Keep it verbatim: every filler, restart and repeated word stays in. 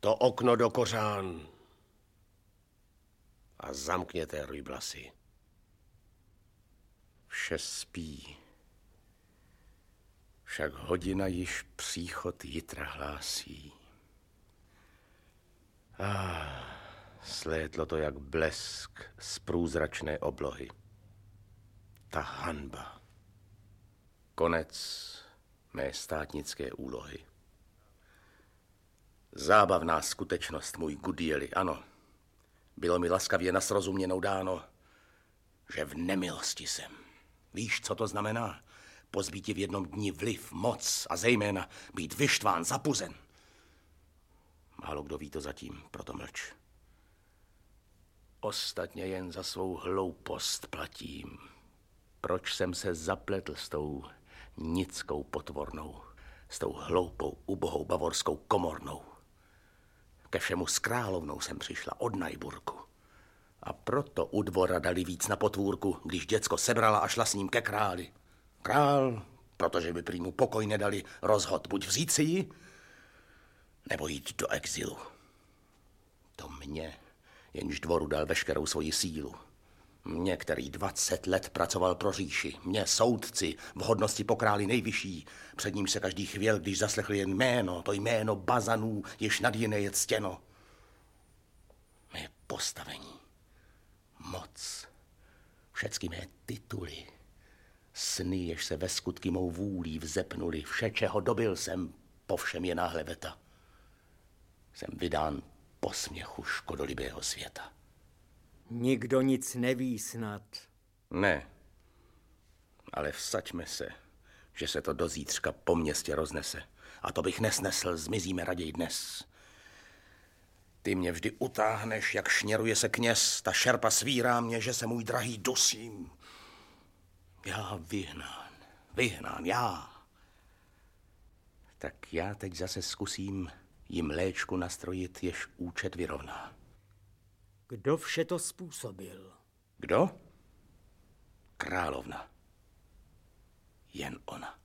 to okno do kořán a zamkněte ryblasy. Vše spí, však hodina již příchod jitra hlásí. Ah, slétlo to jak blesk z průzračné oblohy. Ta hanba. Konec mé státnické úlohy. Zábavná skutečnost, můj Gudieli, ano. Bylo mi laskavě nasrozuměnou dáno, že v nemilosti jsem. Víš, co to znamená? Pozbíti v jednom dni vliv, moc a zejména být vyštván, zapuzen. Málo kdo ví to zatím, proto mlč. Ostatně jen za svou hloupost platím. Proč jsem se zapletl s tou nickou potvornou, s tou hloupou, ubohou bavorskou komornou. Ke všemu s královnou jsem přišla od Najburku. A proto u dvora dali víc na potvůrku, když děcko sebrala a šla s ním ke králi. Král, protože by prý mu pokoj nedali, rozhod buď vzít si ji, nebo jít do exilu. To mě, jenž dvoru dal veškerou svoji sílu. Mě, který dvacet let pracoval pro říši. Mě, soudci, v hodnosti po králi nejvyšší. Před ním se každý chvěl, když zaslechli jen jméno, to jméno Bazanů, jež nad jiné je ctěno. Mé postavení, moc, všecky mé tituly, sny, jež se ve skutky mou vůlí vzepnuli, vše, čeho dobil jsem, po všem je náhle veta. Jsem vydán posměchu škodolibého světa. Nikdo nic neví snad. Ne, ale vsaďme se, že se to do zítřka po městě roznese. A to bych nesnesl, zmizíme raději dnes. Ty mě vždy utáhneš, jak šněruje se kněz, ta šerpa svírá mě, že se můj drahý dusím. Já vyhnán, vyhnán, já. Tak já teď zase zkusím jim léčku nastrojit, jež účet vyrovná. Kdo vše to způsobil? Kdo? Královna. Jen ona.